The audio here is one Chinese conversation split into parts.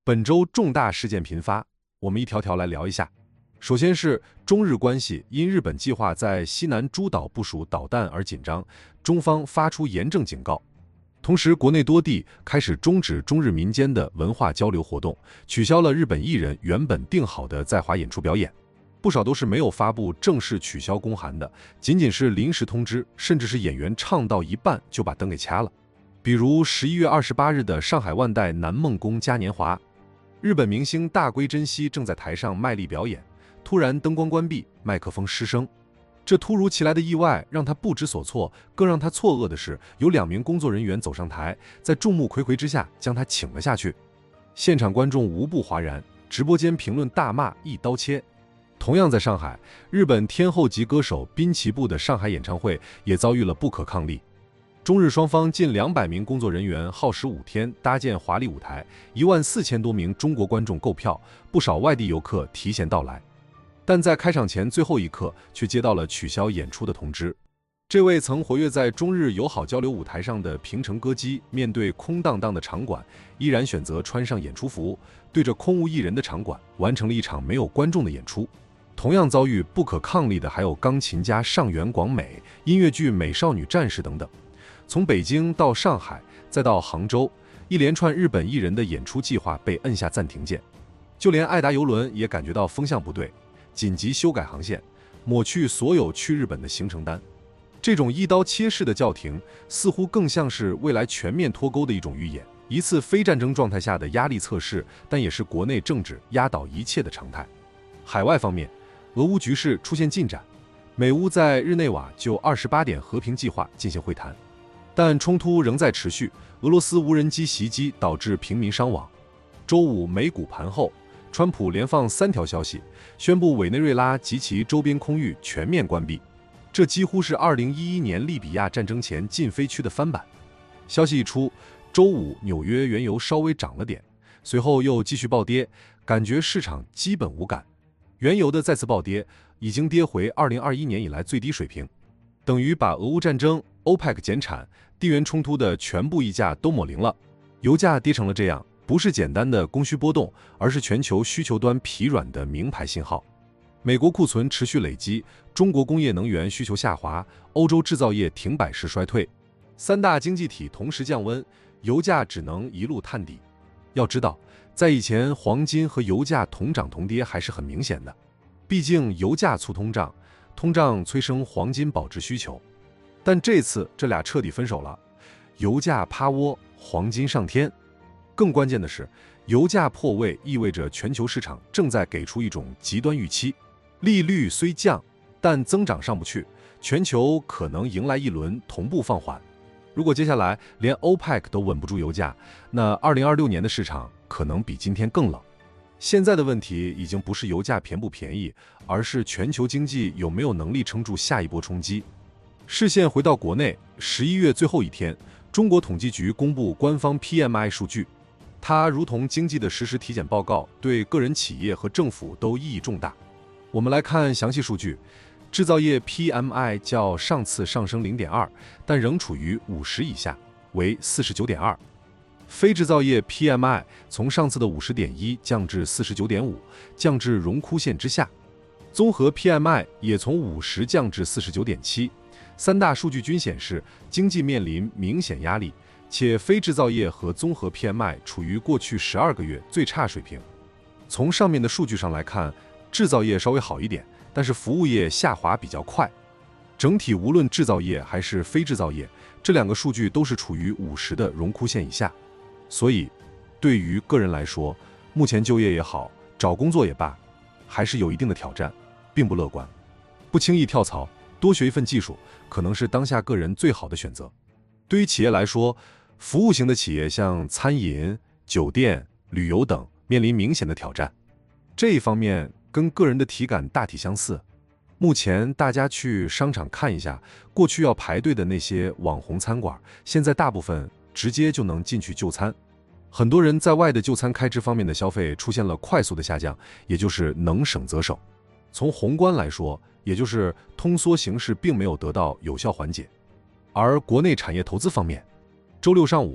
本周重大事件频发，我们一条条来聊一下。首先是中日关系因日本计划在西南诸岛部署导弹而紧张，中方发出严正警告。同时，国内多地开始终止中日民间的文化交流活动，取消了日本艺人原本定好的在华演出表演，不少都是没有发布正式取消公函的，仅仅是临时通知，甚至是演员唱到一半就把灯给掐了。比如11月28日的上海万代南梦宫嘉年华，日本明星大龟真希正在台上卖力表演，突然灯光关闭，麦克风失声。这突如其来的意外让他不知所措，更让他错愕的是，有2名工作人员走上台，在众目睽睽之下将他请了下去。现场观众无不哗然，直播间评论大骂一刀切。同样在上海，日本天后级歌手滨崎步的上海演唱会也遭遇了不可抗力。中日双方近200名工作人员耗时5天搭建华丽舞台，14000多名中国观众购票，不少外地游客提前到来。但在开场前最后一刻，却接到了取消演出的通知。这位曾活跃在中日友好交流舞台上的平成歌姬，面对空荡荡的场馆，依然选择穿上演出服，对着空无一人的场馆，完成了一场没有观众的演出。同样遭遇不可抗力的还有钢琴家上原广美、音乐剧《美少女战士》等等。从北京到上海，再到杭州，一连串日本艺人的演出计划被摁下暂停键。就连爱达邮轮也感觉到风向不对，紧急修改航线，抹去所有去日本的行程单。这种一刀切式的叫停，似乎更像是未来全面脱钩的一种预演，一次非战争状态下的压力测试，但也是国内政治压倒一切的常态。海外方面，俄乌局势出现进展，美乌在日内瓦就28点和平计划进行会谈，但冲突仍在持续。俄罗斯无人机袭击导致平民伤亡。周五美股盘后，川普连放3条消息，宣布委内瑞拉及其周边空域全面关闭，这几乎是2011年利比亚战争前禁飞区的翻版。消息一出，周五纽约原油稍微涨了点，随后又继续暴跌，感觉市场基本无感。原油的再次暴跌，已经跌回2021年以来最低水平，等于把俄乌战争、OPEC 减产、地缘冲突的全部溢价都抹零了。油价跌成了这样，不是简单的供需波动，而是全球需求端疲软的明牌信号。美国库存持续累积，中国工业能源需求下滑，欧洲制造业停摆式衰退，3大经济体同时降温，油价只能一路探底。要知道，在以前黄金和油价同涨同跌还是很明显的，毕竟油价促通胀，通胀催生黄金保值需求。但这次这俩彻底分手了，油价趴窝，黄金上天。更关键的是，油价破位意味着全球市场正在给出一种极端预期，利率虽降，但增长上不去，全球可能迎来一轮同步放缓。如果接下来连 OPEC 都稳不住油价，那2026年的市场可能比今天更冷。现在的问题已经不是油价便不便宜，而是全球经济有没有能力撑住下一波冲击。视线回到国内，11月最后一天，中国统计局公布官方 PMI 数据，它如同经济的实时体检报告，对个人、企业和政府都意义重大。我们来看详细数据。制造业 PMI 较上次上升 0.2， 但仍处于50以下，为 49.2。非制造业 PMI 从上次的 50.1 降至 49.5， 降至荣枯线之下。综合 PMI 也从50降至 49.7。3大数据均显示经济面临明显压力，且非制造业和综合 PMI 处于过去12个月最差水平。从上面的数据上来看，制造业稍微好一点，但是服务业下滑比较快。整体无论制造业还是非制造业，这2个数据都是处于50的荣枯线以下。所以对于个人来说，目前就业也好，找工作也罢，还是有一定的挑战，并不乐观。不轻易跳槽，多学一份技术，可能是当下个人最好的选择。对于企业来说，服务型的企业像餐饮、酒店、旅游等面临明显的挑战。这一方面跟个人的体感大体相似。目前大家去商场看一下，过去要排队的那些网红餐馆，现在大部分直接就能进去就餐。很多人在外的就餐开支方面的消费出现了快速的下降，也就是能省则省。从宏观来说，也就是通缩形势并没有得到有效缓解。而国内产业投资方面，周六上午，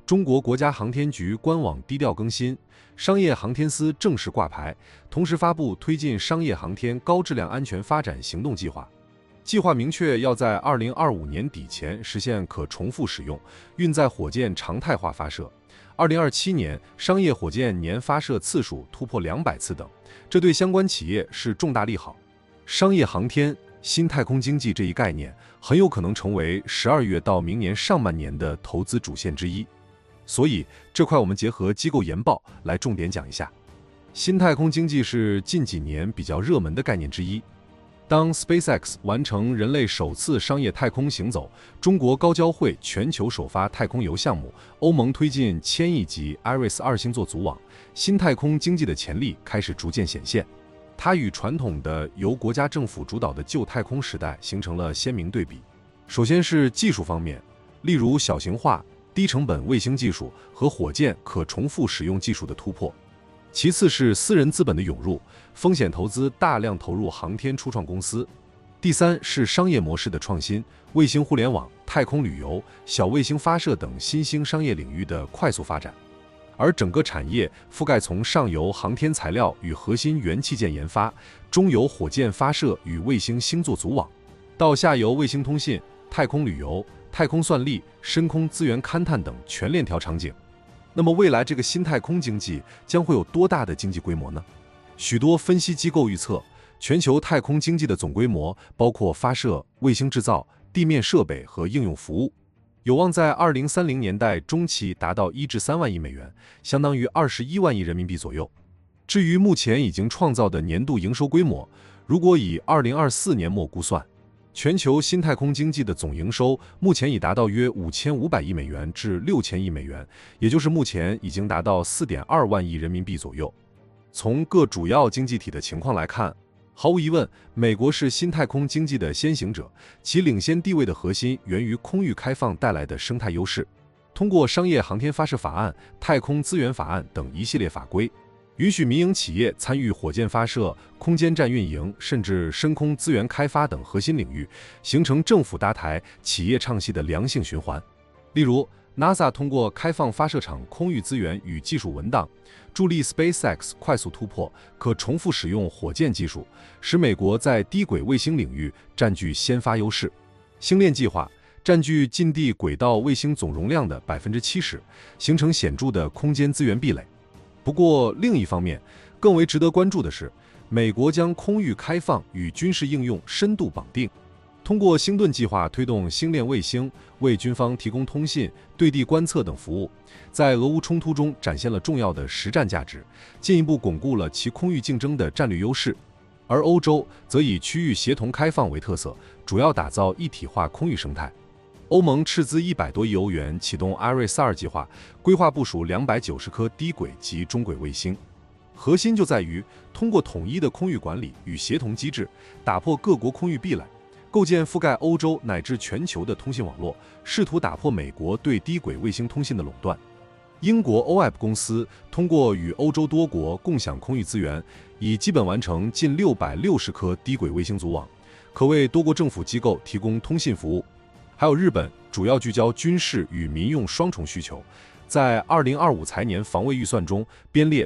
中国国家航天局官网低调更新，商业航天司正式挂牌，同时发布推进商业航天高质量安全发展行动计划。计划明确要在2025年底前实现可重复使用、运载火箭常态化发射，2027年商业火箭年发射次数突破200次等，这对相关企业是重大利好。商业航天、新太空经济这一概念很有可能成为12月到明年上半年的投资主线之一。所以这块我们结合机构研报来重点讲一下。新太空经济是近几年比较热门的概念之一。当 SpaceX 完成人类首次商业太空行走，中国高交会全球首发太空游项目，欧盟推进1000亿级 IRIS2星座组网，新太空经济的潜力开始逐渐显现。它与传统的由国家政府主导的旧太空时代形成了鲜明对比。首先是技术方面，例如小型化、低成本卫星技术和火箭可重复使用技术的突破。其次是私人资本的涌入，风险投资大量投入航天初创公司。第三是商业模式的创新，卫星互联网、太空旅游、小卫星发射等新兴商业领域的快速发展。而整个产业覆盖从上游航天材料与核心元器件研发，中游火箭发射与卫星星座组网，到下游卫星通信、太空旅游、太空算力、深空资源勘探等全链条场景。那么未来这个新太空经济将会有多大的经济规模呢？许多分析机构预测，全球太空经济的总规模包括发射、卫星制造、地面设备和应用服务，有望在2030年代中期达到1至3万亿美元，相当于21万亿人民币左右。至于目前已经创造的年度营收规模，如果以2024年末估算，全球新太空经济的总营收目前已达到约5500亿美元至6000亿美元，也就是目前已经达到4.2万亿人民币左右。从各主要经济体的情况来看，毫无疑问，美国是新太空经济的先行者，其领先地位的核心源于空域开放带来的生态优势。通过商业航天发射法案、太空资源法案等一系列法规，允许民营企业参与火箭发射、空间站运营，甚至深空资源开发等核心领域，形成政府搭台、企业唱戏的良性循环。例如 NASA 通过开放发射场空域资源与技术文档，助力 SpaceX 快速突破可重复使用火箭技术，使美国在低轨卫星领域占据先发优势。星链计划占据近地轨道卫星总容量的70%，形成显著的空间资源壁垒。不过，另一方面，更为值得关注的是，美国将空域开放与军事应用深度绑定，通过星盾计划推动星链卫星，为军方提供通信、对地观测等服务，在俄乌冲突中展现了重要的实战价值，进一步巩固了其空域竞争的战略优势。而欧洲则以区域协同开放为特色，主要打造一体化空域生态。欧盟斥资100多亿欧元启动 IRIS2计划，规划部署290颗低轨及中轨卫星。核心就在于通过统一的空域管理与协同机制，打破各国空域壁垒，构建覆盖欧洲乃至全球的通信网络，试图打破美国对低轨卫星通信的垄断。英国 OAP 公司通过与欧洲多国共享空域资源，已基本完成近660颗低轨卫星组网，可为多国政府机构提供通信服务。还有日本，主要聚焦军事与民用双重需求，在2025财年防卫预算中编列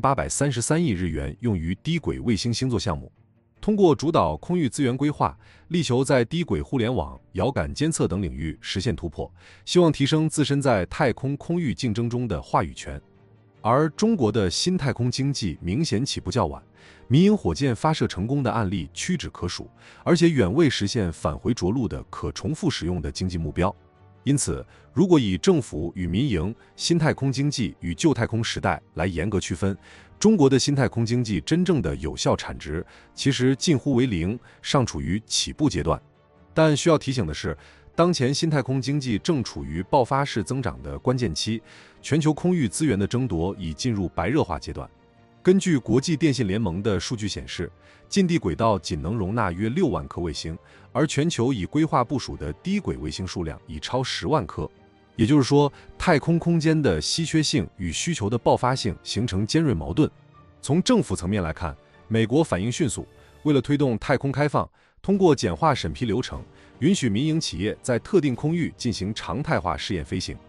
2833亿日元用于低轨卫星星座项目。通过主导空域资源规划，力求在低轨互联网、遥感监测等领域实现突破，希望提升自身在太空空域竞争中的话语权。而中国的新太空经济明显起步较晚，民营火箭发射成功的案例屈指可数，而且远未实现返回着陆的可重复使用的经济目标。因此，如果以政府与民营、新太空经济与旧太空时代来严格区分，中国的新太空经济真正的有效产值其实近乎为零，尚处于起步阶段。但需要提醒的是，当前新太空经济正处于爆发式增长的关键期，全球空域资源的争夺已进入白热化阶段。根据国际电信联盟的数据显示，近地轨道仅能容纳约6万颗卫星，而全球已规划部署的低轨卫星数量已超10万颗。也就是说，太空空间的稀缺性与需求的爆发性形成尖锐矛盾。从政府层面来看，美国反应迅速，为了推动太空开放，通过简化审批流程，允许民营企业在特定空域进行常态化试验飞行。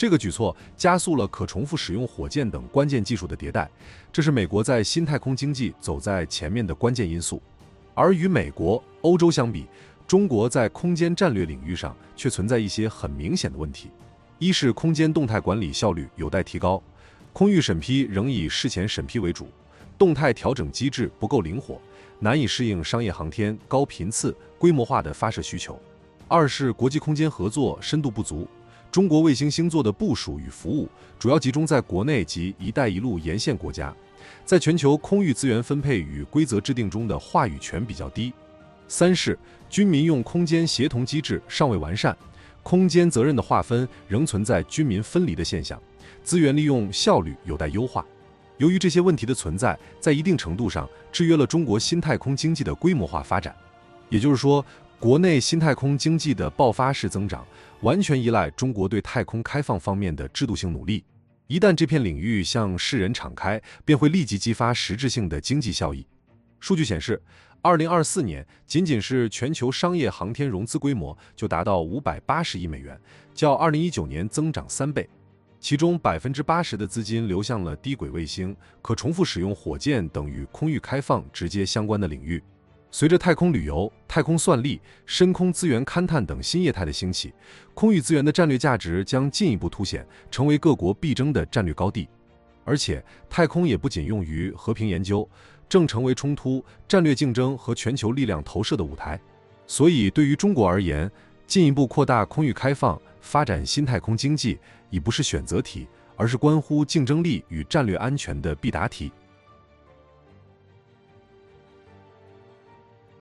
这个举措加速了可重复使用火箭等关键技术的迭代，这是美国在新太空经济走在前面的关键因素。而与美国、欧洲相比，中国在空间战略领域上却存在一些很明显的问题。一是空间动态管理效率有待提高，空域审批仍以事前审批为主，动态调整机制不够灵活，难以适应商业航天高频次、规模化的发射需求。二是国际空间合作深度不足，中国卫星星座的部署与服务主要集中在国内及“一带一路”沿线国家，在全球空域资源分配与规则制定中的话语权比较低。三是军民用空间协同机制尚未完善，空间责任的划分仍存在军民分离的现象，资源利用效率有待优化。由于这些问题的存在，在一定程度上制约了中国新太空经济的规模化发展。也就是说，国内新太空经济的爆发式增长完全依赖中国对太空开放方面的制度性努力。一旦这片领域向世人敞开，便会立即激发实质性的经济效益。数据显示，2024年仅仅是全球商业航天融资规模就达到580亿美元，较2019年增长3倍。其中80%的资金流向了低轨卫星、可重复使用火箭等与空域开放直接相关的领域。随着太空旅游、太空算力、深空资源勘探等新业态的兴起，空域资源的战略价值将进一步凸显，成为各国必争的战略高地。而且，太空也不仅用于和平研究，正成为冲突、战略竞争和全球力量投射的舞台。所以，对于中国而言，进一步扩大空域开放、发展新太空经济，已不是选择题，而是关乎竞争力与战略安全的必答题。